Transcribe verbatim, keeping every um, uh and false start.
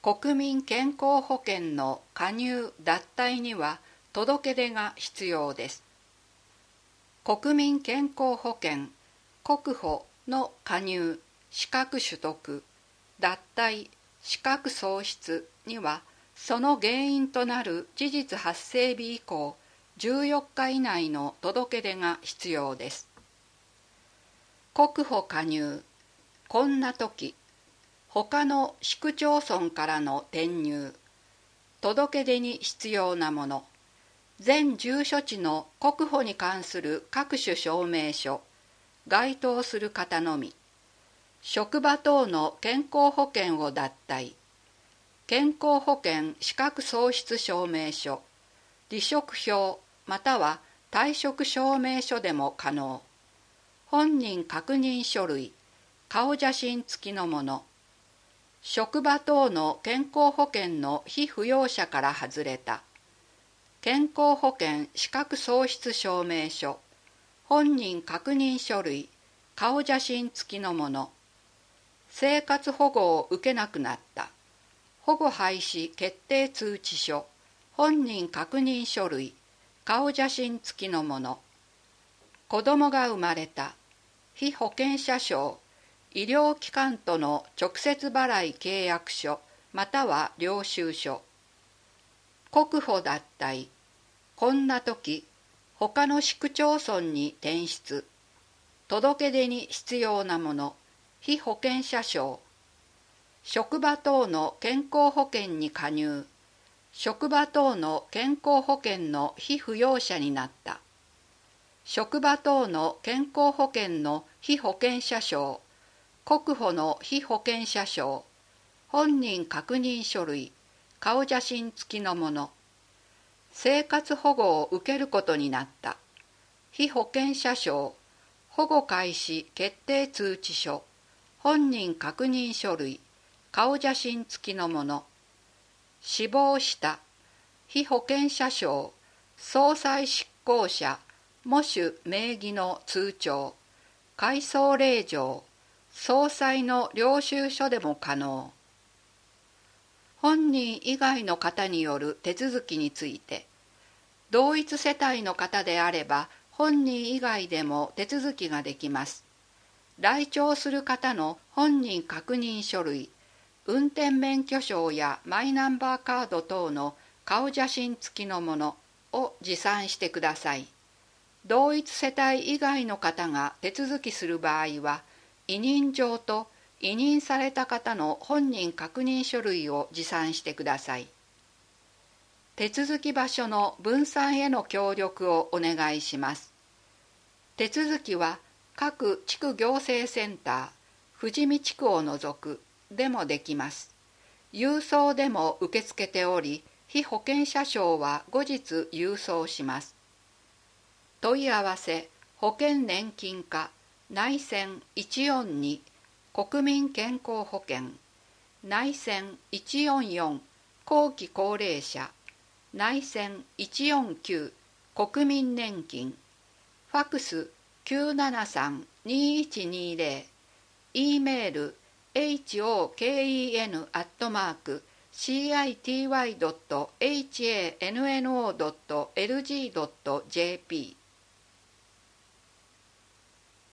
国民健康保険の加入・脱退には届け出が必要です。国民健康保険、国保の加入、資格取得、脱退、資格喪失には、その原因となる事実発生日以降じゅうよっか以内の届け出が必要です。国保加入、こんな時、他の市区町村からの転入、届け出に必要なもの、全住所地の国保に関する各種証明書、該当する方のみ、職場等の健康保険を脱退、健康保険資格喪失証明書、離職票または退職証明書でも可能、本人確認書類、顔写真付きのもの、職場等の健康保険の被扶養者から外れた、健康保険資格喪失証明書、本人確認書類、顔写真付きのもの、生活保護を受けなくなった、保護廃止決定通知書、本人確認書類、顔写真付きのもの、子供が生まれた、被保険者証、医療機関との直接払い契約書または領収書、国保脱退、こんな時、他の市区町村に転出、届け出に必要なもの、被保険者証、職場等の健康保険に加入、職場等の健康保険の被扶養者になった、職場等の健康保険の被保険者証、国保の被保険者証、本人確認書類、顔写真付きのもの、生活保護を受けることになった、被保険者証、保護開始決定通知書、本人確認書類、顔写真付きのもの、死亡した、被保険者証、総裁執行者、喪主名義の通帳、回送令状、総裁の領収書でも可能。本人以外の方による手続きについて、同一世帯の方であれば本人以外でも手続きができます。来庁する方の本人確認書類、運転免許証やマイナンバーカード等の顔写真付きのものを持参してください。同一世帯以外の方が手続きする場合は、委任状と委任された方の本人確認書類を持参してください。手続き場所の分散への協力をお願いします。手続きは各地区行政センター、富士見地区を除くでもできます。郵送でも受け付けており、被保険者証は後日郵送します。問い合わせ、保険年金課、内線いちよんに国民健康保険、内線いちよんよん後期高齢者、内線いちよんきゅう国民年金、ファクスきゅうななさんにいちにゼロ、E メール ホケン アットマーク シーアイティーワイ ドット ハンノー ドット エルジー ドット ジェーピー